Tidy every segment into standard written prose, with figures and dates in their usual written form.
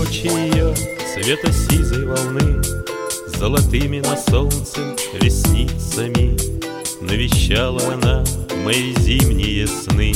очи ее цвета сизой волны, золотыми на солнце ресницами навещала она мои зимние сны,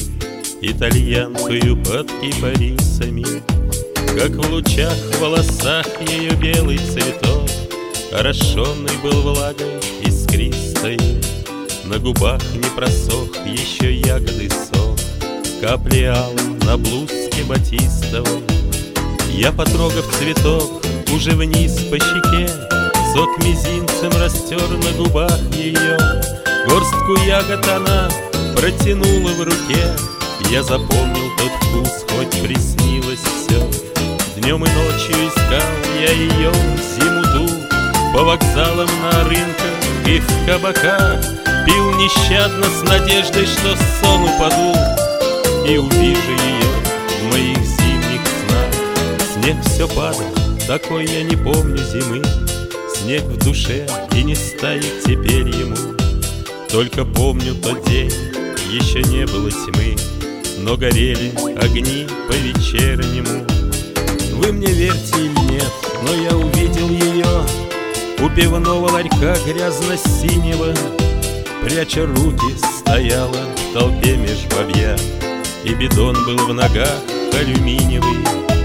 итальянкою под кипарисами. Как в лучах в волосах ее белый цветок, орошенный был влагой искристой, на губах не просох еще ягоды сок, капли алым на блузке батистовой. Я, потрогав цветок, уже вниз по щеке, сок мизинцем растер на губах ее. Горстку ягод она протянула в руке, я запомнил тот вкус, хоть приснилось все. Днем и ночью искал я ее зиму ту, по вокзалам, на рынках и в кабаках, пил нещадно с надеждой, что сон упаду и увижу ее в моих зимних снах. Снег все падал, такой я не помню зимы, снег в душе и не стает теперь ему. Только помню тот день, еще не было тьмы, но горели огни по-вечернему. Вы мне верьте или нет, но я увидел ее у пивного ларька грязно-синего, пряча руки, стояла в толпе меж бабья, и бидон был в ногах алюминиевый.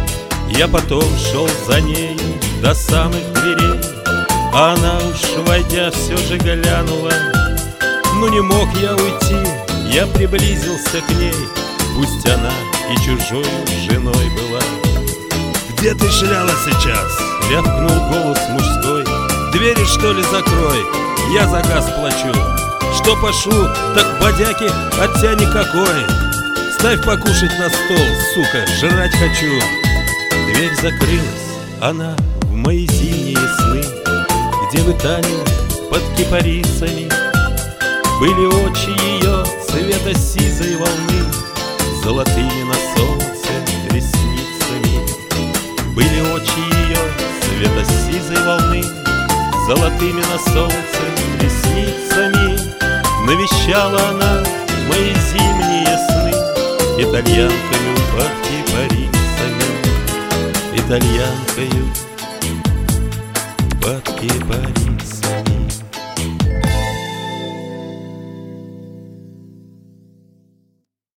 Я потом шел за ней до самых дверей, а она уж войдя все же глянула. Ну не мог я уйти, я приблизился к ней, пусть она и чужой женой была. «Где ты шляла сейчас?» — рявкнул голос мужской. «Двери, что ли, закрой, я за газ плачу. Что пошу, так бодяки от тебя никакой. Ставь покушать на стол, сука, жрать хочу». Дверь закрылась, она в мои зимние сны, где в Италии под кипарисами были очи ее цвета сизой волны, золотыми на солнце ресницами. Были очи ее цвета сизой волны, золотыми на солнце ресницами навещала она мои зимние сны, итальянкою под кипарисами, итальянкою под кипарисами.